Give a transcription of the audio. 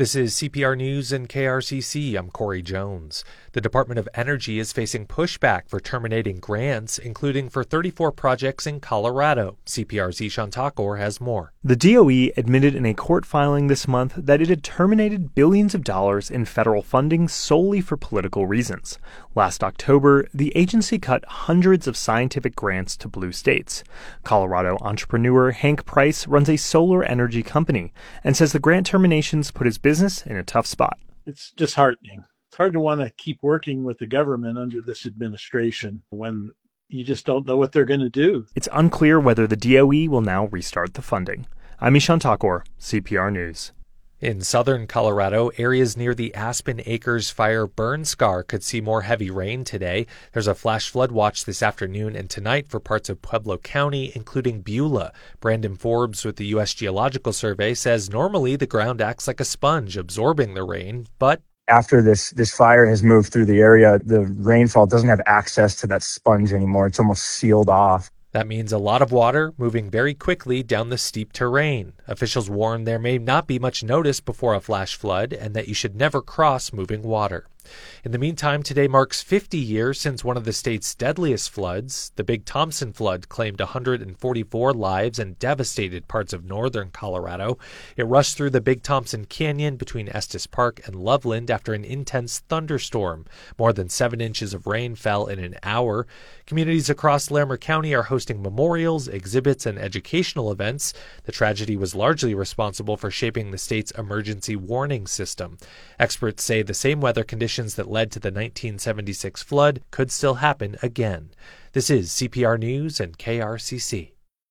This is CPR News and KRCC. I'm Corey Jones. The Department of Energy is facing pushback for terminating grants, including for 34 projects in Colorado. CPR's Ishan Thakur has more. The DOE admitted in a court filing this month that it had terminated billions of dollars in federal funding solely for political reasons. Last October, the agency cut hundreds of scientific grants to blue states. Colorado entrepreneur Hank Price runs a solar energy company and says the grant terminations put his business in a tough spot. It's disheartening. It's hard to want to keep working with the government under this administration when you just don't know what they're going to do. It's unclear whether the DOE will now restart the funding. I'm Ishan Thakur, CPR News. In southern Colorado, areas near the Aspen Acres fire burn scar could see more heavy rain today. There's a flash flood watch this afternoon and tonight for parts of Pueblo County, including Beulah. Brandon Forbes with the U.S. Geological Survey says normally the ground acts like a sponge, absorbing the rain, but after this fire has moved through the area, the rainfall doesn't have access to that sponge anymore. It's almost sealed off. That means a lot of water moving very quickly down the steep terrain. Officials warn there may not be much notice before a flash flood and that you should never cross moving water. In the meantime, today marks 50 years since one of the state's deadliest floods. The Big Thompson flood claimed 144 lives and devastated parts of northern Colorado. It rushed through the Big Thompson Canyon between Estes Park and Loveland after an intense thunderstorm. More than 7 inches of rain fell in an hour. Communities across Larimer County are hosting memorials, exhibits, and educational events. The tragedy was largely responsible for shaping the state's emergency warning system. Experts say the same weather conditions that led to the 1976 flood could still happen again. This is CPR News and KRCC.